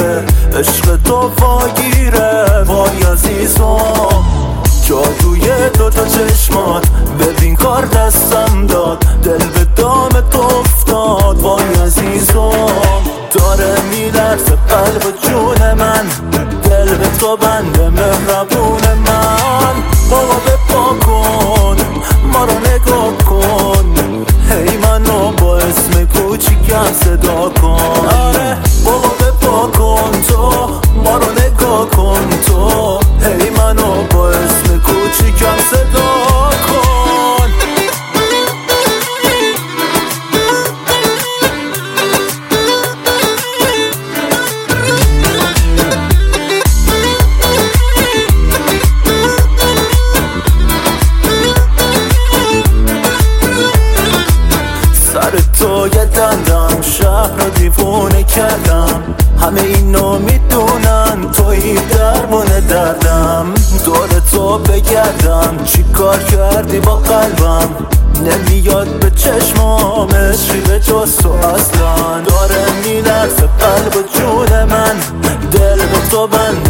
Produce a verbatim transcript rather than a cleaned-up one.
عشق تو واگیره. وای عزیزم جادوی دوتا چشمات، ببین کار دستم داد، دل به دام تو افتاد. وای عزیزم داره میلرزه قلب و جون من، دل به تو بنده مهربون من. بابا بپا کن ما رو نگاه کن، هی منو با اسم کوچیکم صدا کن. آره بابا بپا کن تو ما رو نگاه کن، تو هی منو با اسم کوچیکم صدا کن. سر تو یه دندم شهر رو دیوونه کردم، همه اینو میدونن توی درمون دردم. دور تو بگردم چی کار کردی با قلبم، نمیاد به چشمام عشقی به جز تو اصلا. داره میلرزه قلب و جون من، دل به تو بنده